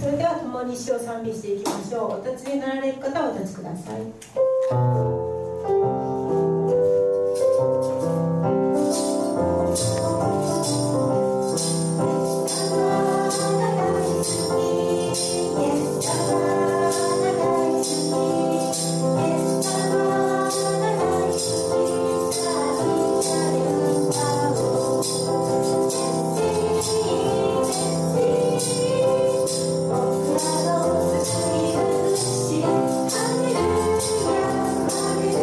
それでは共に主を賛美していきましょう。お立ちになられる方はお立ちください。 Hallelujah, hallelujah.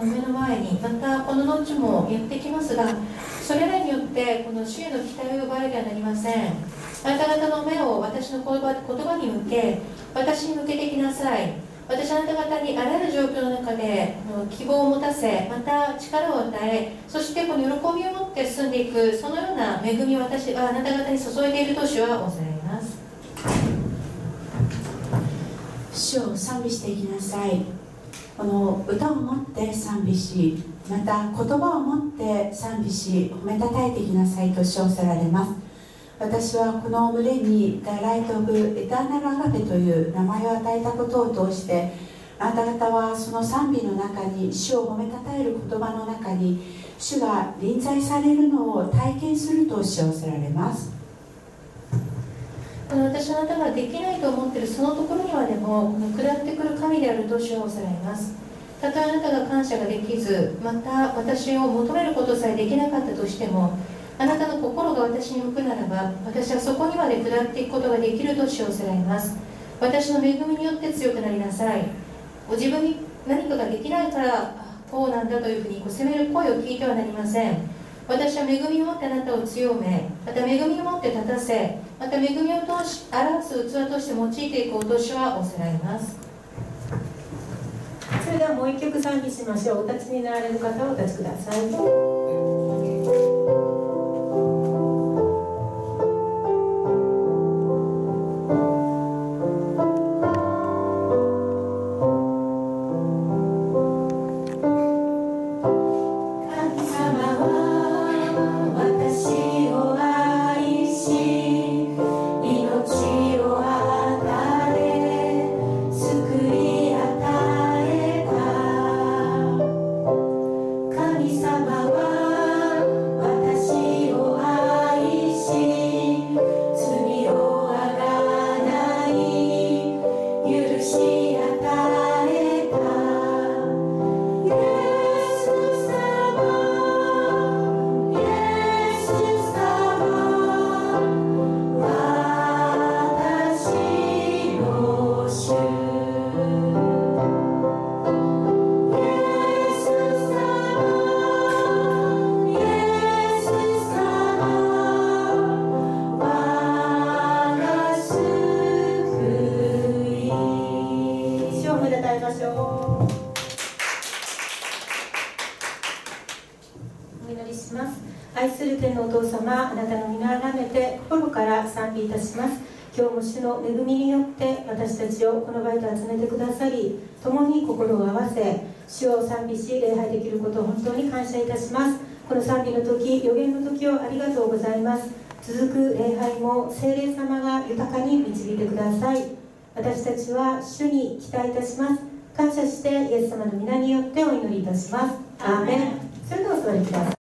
目の前にまたこの後もやってきますが、それらによってこの主への期待を奪われてはなりません。あなた方の目を私の言葉に向け、私に向けてきなさい。私はあなた方にあらゆる状況の中で希望を持たせ、また力を与え、そしてこの喜びを持って進んでいく、そのような恵みを私はあなた方に注いでいると主はおっしゃいます。 主を賛美していきなさい。この歌を持って賛美し、また言葉を持って賛美し、褒めたたえていきなさいと主をおっしゃられます。私はこの群れに The Light of Eternal Agape という名前を与えたことを通して、あなた方はその賛美の中に、主を褒めたたえる言葉の中に主が臨在されるのを体験すると主はおっしゃられます。 私はあなたができないと思っているそのところにはでも、この下ってくる神であると主はおっしゃられます。たとえあなたが感謝ができず、また私を求めることさえできなかったとしても、あなたの心が私に向くならば、私はそこにまで下っていくことができると主をおっしゃられます。私の恵みによって強くなりなさい。ご自分に何かができないからこうなんだというふうに責める声を聞いてはなりません。私は恵みを持ってあなたを強め、また恵みを持って立たせ、また恵みを通し表す器として用いていこうと主はおっしゃられます。 それではもう一曲賛美しましょう。お立ちになられる方はお立ちください。愛する天のお父様、あなたの皆をあがめて心から賛美いたします。今日も主の恵みによって私たちをこの場へと集めてくださり、共に心を合わせ主を賛美し礼拝できることを本当に感謝いたします。この賛美の時、予言の時をありがとうございます。続く礼拝も聖霊様が豊かに導いてください。私たちは主に期待いたします。感謝してイエス様の皆によってお祈りいたします。アーメン。それではお座りください。